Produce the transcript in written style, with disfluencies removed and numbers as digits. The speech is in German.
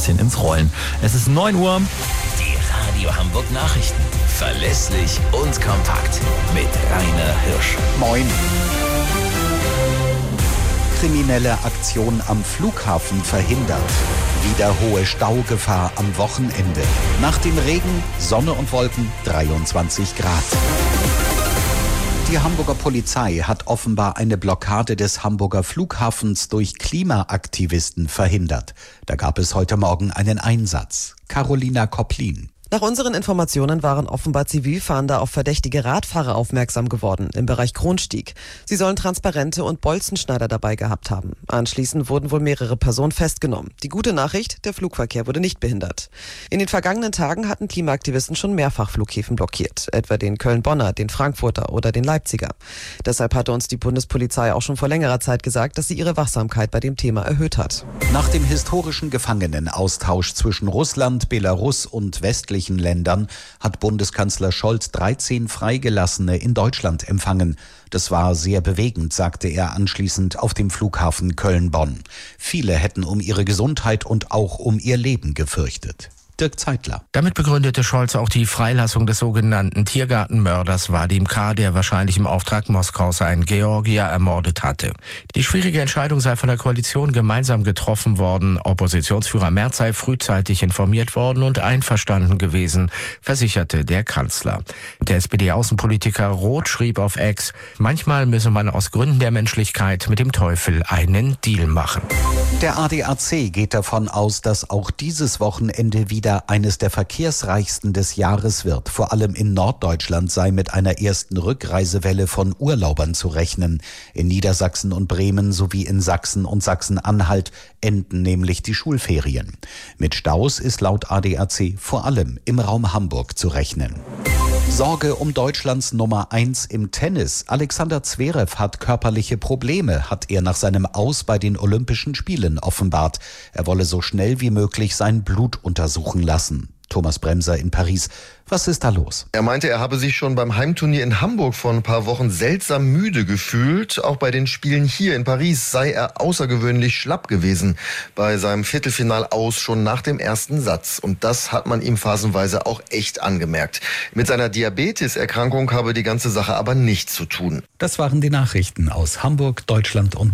bisschen ins Rollen. Es ist 9 Uhr. Die Radio Hamburg Nachrichten. Verlässlich und kompakt. Mit Rainer Hirsch. Moin. Kriminelle Aktion am Flughafen verhindert. Wieder hohe Staugefahr am Wochenende. Nach dem Regen, Sonne und Wolken 23 Grad. Die Hamburger Polizei hat offenbar eine Blockade des Hamburger Flughafens durch Klimaaktivisten verhindert. Da gab es heute Morgen einen Einsatz. Carolina Kopplin. Nach unseren Informationen waren offenbar Zivilfahnder auf verdächtige Radfahrer aufmerksam geworden im Bereich Kronstieg. Sie sollen Transparente und Bolzenschneider dabei gehabt haben. Anschließend wurden wohl mehrere Personen festgenommen. Die gute Nachricht, der Flugverkehr wurde nicht behindert. In den vergangenen Tagen hatten Klimaaktivisten schon mehrfach Flughäfen blockiert, etwa den Köln-Bonner, den Frankfurter oder den Leipziger. Deshalb hatte uns die Bundespolizei auch schon vor längerer Zeit gesagt, dass sie ihre Wachsamkeit bei dem Thema erhöht hat. Nach dem historischen Gefangenenaustausch zwischen Russland, Belarus und westlichen Ländern hat Bundeskanzler Scholz 13 Freigelassene in Deutschland empfangen. Das war sehr bewegend, sagte er anschließend auf dem Flughafen Köln-Bonn. Viele hätten um ihre Gesundheit und auch um ihr Leben gefürchtet. Dirk Zeitler. Damit begründete Scholz auch die Freilassung des sogenannten Tiergartenmörders Vadim K., der wahrscheinlich im Auftrag Moskaus einen Georgier ermordet hatte. Die schwierige Entscheidung sei von der Koalition gemeinsam getroffen worden. Oppositionsführer Merz sei frühzeitig informiert worden und einverstanden gewesen, versicherte der Kanzler. Der SPD-Außenpolitiker Roth schrieb auf X: Manchmal müsse man aus Gründen der Menschlichkeit mit dem Teufel einen Deal machen. Der ADAC geht davon aus, dass auch dieses Wochenende wieder eines der verkehrsreichsten des Jahres wird. Vor allem in Norddeutschland sei mit einer ersten Rückreisewelle von Urlaubern zu rechnen. In Niedersachsen und Bremen sowie in Sachsen und Sachsen-Anhalt enden nämlich die Schulferien. Mit Staus ist laut ADAC vor allem im Raum Hamburg zu rechnen. Sorge um Deutschlands Nummer 1 im Tennis. Alexander Zverev hat körperliche Probleme, hat er nach seinem Aus bei den Olympischen Spielen offenbart. Er wolle so schnell wie möglich sein Blut untersuchen lassen. Thomas Bremser in Paris. Was ist da los? Er meinte, er habe sich schon beim Heimturnier in Hamburg vor ein paar Wochen seltsam müde gefühlt. Auch bei den Spielen hier in Paris sei er außergewöhnlich schlapp gewesen. Bei seinem Viertelfinal aus schon nach dem ersten Satz. Und das hat man ihm phasenweise auch echt angemerkt. Mit seiner Diabeteserkrankung habe die ganze Sache aber nichts zu tun. Das waren die Nachrichten aus Hamburg, Deutschland und